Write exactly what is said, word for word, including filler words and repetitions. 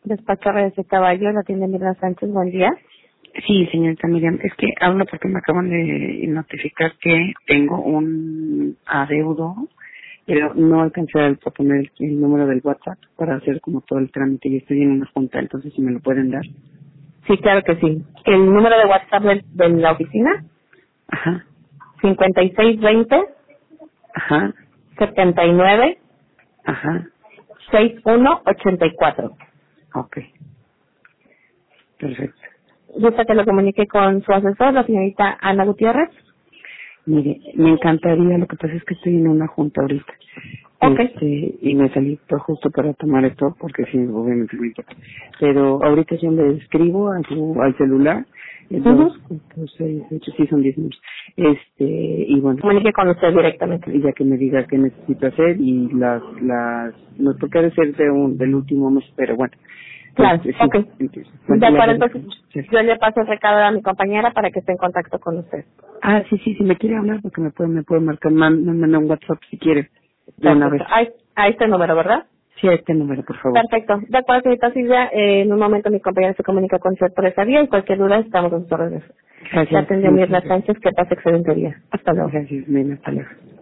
Despacho Reyes de Caballo, la tienda Mirna Sánchez, buen día. Sí, señorita Miriam, es que hablo porque me acaban de notificar que tengo un adeudo, pero no alcancé a poner el, el número del WhatsApp para hacer como todo el trámite y estoy en una junta, entonces si me lo pueden dar. Sí, claro que sí. El número de WhatsApp de, de la oficina, Ajá, cincuenta y seis veinte, ajá, setenta y nueve, ajá, sesenta y uno ochenta y cuatro. ok, perfecto. ¿Gusta que lo comunique con su asesor, la señorita Ana Gutiérrez? Mire, me encantaría, lo que pasa es que estoy en una junta ahorita. Ok. Este, y me salí pues, justo para tomar esto, porque sí, obviamente me importa. Pero ahorita yo le escribo a su, al celular, eh, Uh-huh. dos, cuatro, seis, ocho, sí son diez minutos. Este, y bueno, Comunique con usted directamente. y ya que me diga qué necesito hacer y las, las, no es porque ha de ser de un, del último mes, pero bueno. Claro, Este, sí, ok. entonces, bueno, De le acuerdo, agradezco entonces mucho. Sí. yo le paso el recado a mi compañera para que esté en contacto con usted. Ah, sí, sí, si me quiere hablar, porque me puede, me puede marcar, man, me manda un WhatsApp si quiere, de una vez. Perfecto. A, a este número, ¿verdad? Sí, a este número, por favor. Perfecto. De acuerdo, señorita Silvia, eh, en un momento mi compañera se comunica con usted por esa vía y cualquier duda estamos a sus órdenes. La Gracias, atendió muchas Mirna gracias. Sánchez, que pase excelente día. Hasta luego. Gracias, Mena, hasta luego.